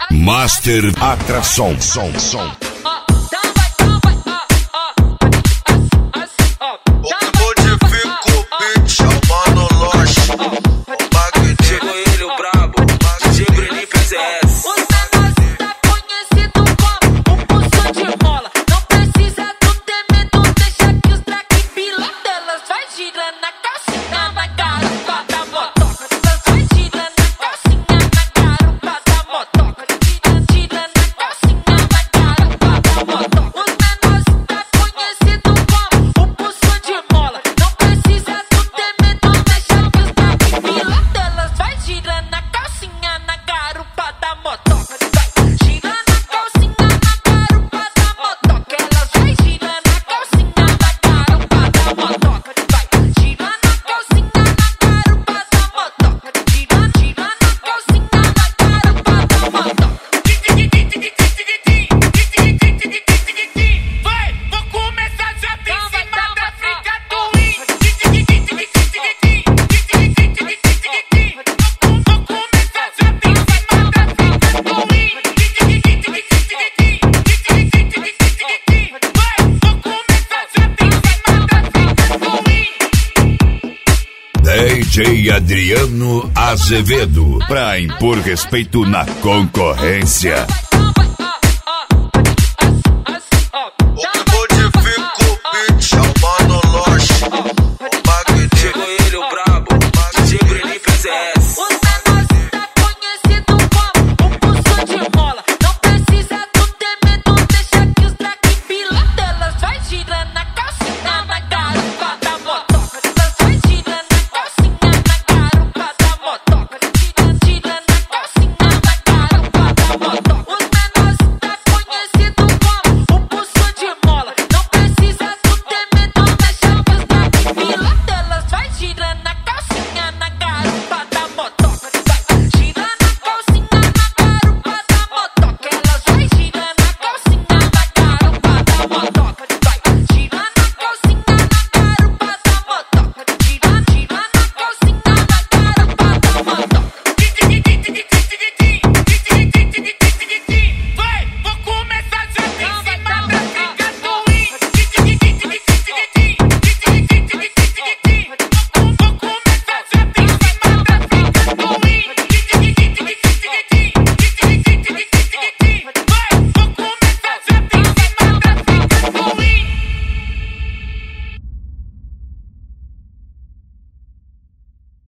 Master Atração. O que modifica o beat, chamando Loche. O Magnífico. Chegou ele, o brabo, DJ Bruninho PZS. Os menores tá conhecido como um pulso de rola. Não precisa tu ter medo, deixa que os traque pila delas vai girando na calcinha, na garupa da motoca. Elas vai girando na calcinha, na garupa da motoca. Girando na calcinha, na garupa da motoca. Os menores tá conhecido como um pulso de rola. Não precisa tu ter medo, deixa que os traque pila delas vai girando na calcinha, na garupa da motoca. Girando na calcinha, na garupa da motoca. Elas vai girando na calcinha, na garupa da motoca. Girando na calcinha, na garupa da motoca. Girando na calcinha, na garupa da motoca. Vai, vou começar já em cima da fica do Win. Vou começar já em cima da fica do Win. Vai, vou começar já em cima da fica do Win. DJ Adriano Azevedo, pra impor respeito na concorrência. O que modifica o beat, chamando Loche. O Magnífico. Chegou ele, o brabo, DJ Bruninho PZS.